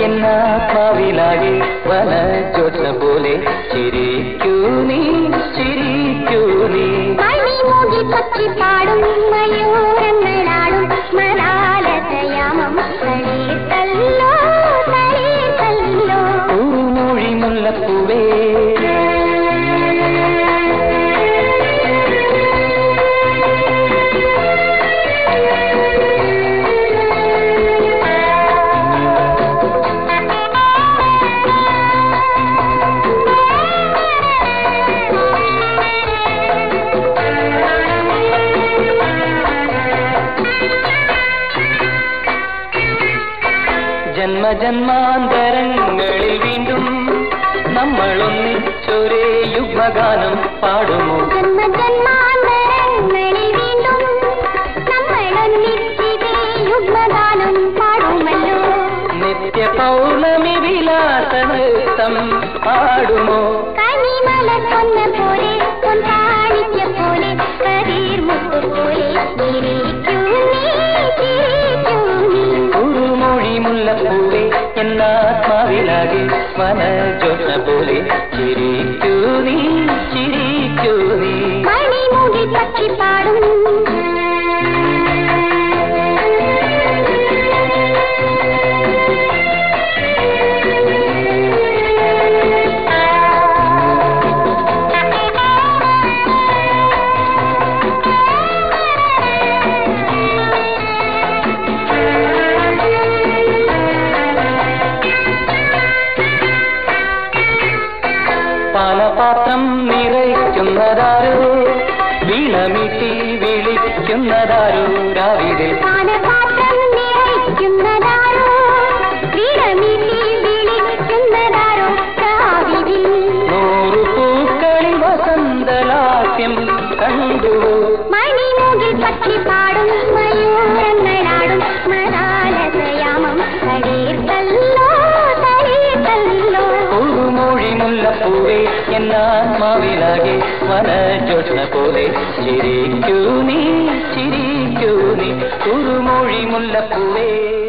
എന്നാത്മാവിലാകെ വനജ്യോത്സ പോലെ ചിരിക്കൂ നീ ചിരിക്കൂ നീ. മണിമൂകിൽ പക്ഷി പാടും മയൂരങ്ങളാടും മലാലതയാമം തളീർത്തല്ലോ തളീർത്തല്ലോ. പൂമൊഴി മുല്ലപ്പൂവേ ജന്മജന്മാന്തരങ്ങളിൽ വീണ്ടും നമ്മളൊന്നിച്ചൊരേ യുഗ്മഗാനം പാടുമോ? ജന്മജന്മാന്തരങ്ങളിൽ വീണ്ടും നമ്മളൊന്നിച്ചിതേ യുഗ്മഗാനം പാടുമല്ലോ. നിത്യ പൗർണമി വിലാസ നൃത്തം പാടുമോ? കനിമല കൊന്ന പോലെ കൊണ്ടാണിക്ക പോലെ കരീർമുത്ത് പോലെ ചിരിക്കൂ നീ ചിരിക്കൂ നീ. കുറുമൊഴി മുല്ലപ്പൂവേ എന്നാത്മാവിലാകെ വനജ്യോത്സ പോലെ ചിരിക്കൂ നീ ചിരിക്കൂ നീ. മണിമൂകിൽ പക്ഷി പാടും പാലപാത്രം നിറയ്ക്കുന്നതാരോ വീണമീട്ടി വിളിക്കുന്നതാരോ രാവിലെ. പാനപാത്രം നിറയ്ക്കുന്നതാരോ വീണമീട്ടി വിളിക്കുന്നതാരോ രാവിലെ. 100 പൂക്കളിൽ വസന്തലാസ്യം കണ്ടുവോ? മണിമൂകിൽ പക്ഷി പാടും മയൂരങ്ങളാടും മലാലതയാമം തളീർത്തല്ലോ തളീർത്തല്ലോ. കുറുമൊഴി മുല്ലപ്പൂവേ എന്നാത്മാവിലാകെ വനജ്യോത്സ പോലെ ചിരിക്കൂ നീ ചിരിക്കൂ നീ. കുറുമൊഴി മുല്ലപ്പൂവേ.